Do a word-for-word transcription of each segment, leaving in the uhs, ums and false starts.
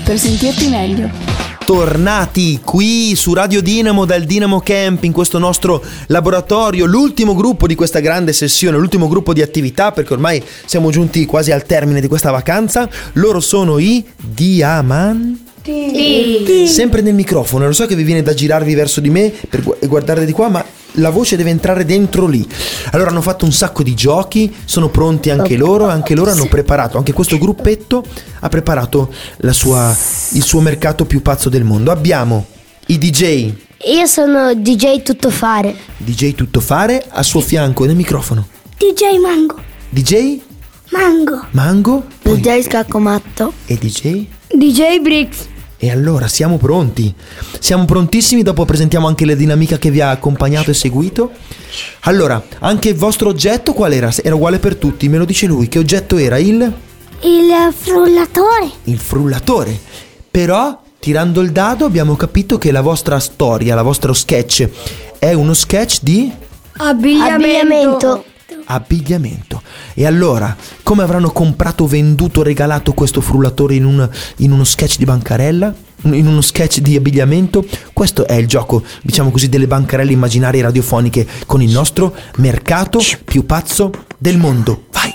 per sentirti meglio. Tornati qui su Radio Dinamo dal Dinamo Camp, in questo nostro laboratorio, l'ultimo gruppo di questa grande sessione, l'ultimo gruppo di attività, perché ormai siamo giunti quasi al termine di questa vacanza. Loro sono i Diamanti. Sì. Sempre nel microfono, lo so che vi viene da girarvi verso di me per gu- guardare di qua, ma la voce deve entrare dentro lì. Allora hanno fatto un sacco di giochi, sono pronti anche loro, anche loro hanno preparato, anche questo gruppetto ha preparato la sua, il suo mercato più pazzo del mondo. Abbiamo i D J. Io sono D J Tuttofare. D J Tuttofare, a suo fianco nel microfono D J Mango. D J Mango. Mango. D J Scaccomatto. E D J D J Brix. E allora siamo pronti, siamo prontissimi. Dopo presentiamo anche la dinamica che vi ha accompagnato e seguito. Allora, anche il vostro oggetto qual era? Era uguale per tutti, me lo dice lui. Che oggetto era? Il? Il frullatore. Il frullatore. Però, tirando il dado, abbiamo capito che la vostra storia, la vostro sketch è uno sketch di? Abbigliamento. Abbigliamento. E allora, come avranno comprato, venduto, regalato questo frullatore in, un, in uno sketch di bancarella? In uno sketch di abbigliamento? Questo è il gioco, diciamo così, delle bancarelle immaginarie radiofoniche con il nostro mercato più pazzo del mondo. Vai!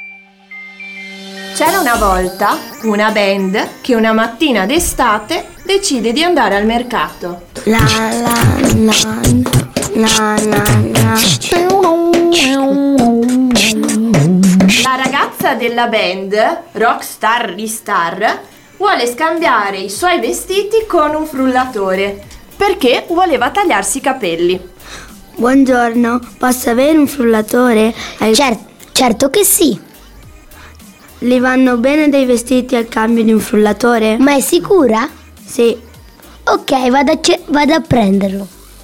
C'era una volta una band che una mattina d'estate decide di andare al mercato. La la la la la la. La ragazza della band, Rockstar Ristar, vuole scambiare i suoi vestiti con un frullatore perché voleva tagliarsi i capelli. Buongiorno, posso avere un frullatore? Cer- certo che sì. Li vanno bene dei vestiti al cambio di un frullatore? Ma è sicura? Sì. Ok, vado a, ce- vado a prenderlo.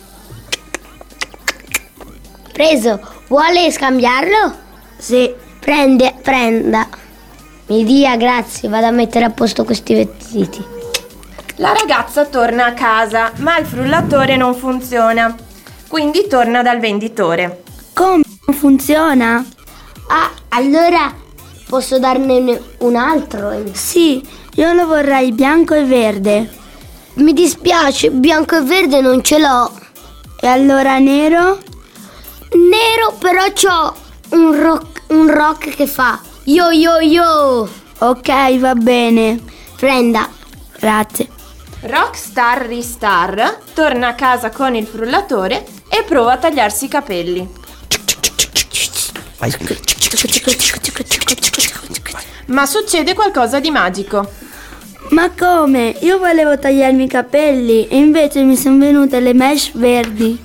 Preso, vuole scambiarlo? Sì. Prende, prenda. Mi dia, grazie, vado a mettere a posto questi vestiti. La ragazza torna a casa, ma il frullatore non funziona. Quindi torna dal venditore. Come non funziona? Ah, allora posso darne un altro? Sì, io lo vorrei bianco e verde. Mi dispiace, bianco e verde non ce l'ho. E allora nero? Nero, però c'ho un rock, un rock che fa yo yo yo. Ok, va bene. Prenda. Grazie. Rockstar Ristar torna a casa con il frullatore e prova a tagliarsi i capelli. Ma succede qualcosa di magico. Ma come? Io volevo tagliarmi i capelli e invece mi sono venute le mesh verdi.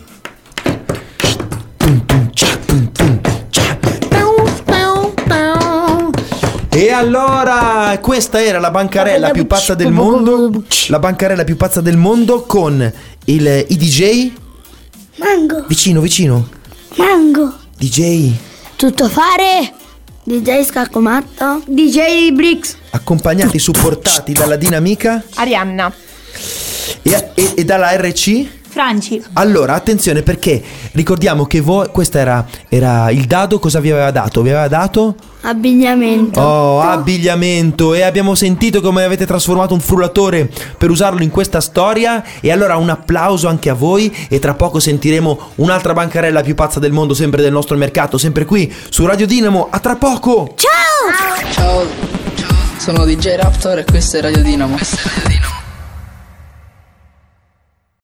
E allora, questa era la bancarella più pazza del mondo. La bancarella più pazza del mondo con il, i D J. Mango. Vicino, vicino. Mango. D J. Tuttofare. D J Scaccomatto. D J Brix. Accompagnati, supportati dalla dinamica Arianna. e, e, e dalla R C Franci. Allora, attenzione, perché ricordiamo che voi, questo era, era il dado, cosa vi aveva dato? Vi aveva dato? Abbigliamento. Oh, abbigliamento. E abbiamo sentito come avete trasformato un frullatore per usarlo in questa storia. E allora un applauso anche a voi. E tra poco sentiremo un'altra bancarella più pazza del mondo, sempre del nostro mercato, sempre qui su Radio Dinamo. A tra poco. Ciao. Ciao, sono D J Raptor e questo è Radio Dinamo. Questo è Radio Dinamo.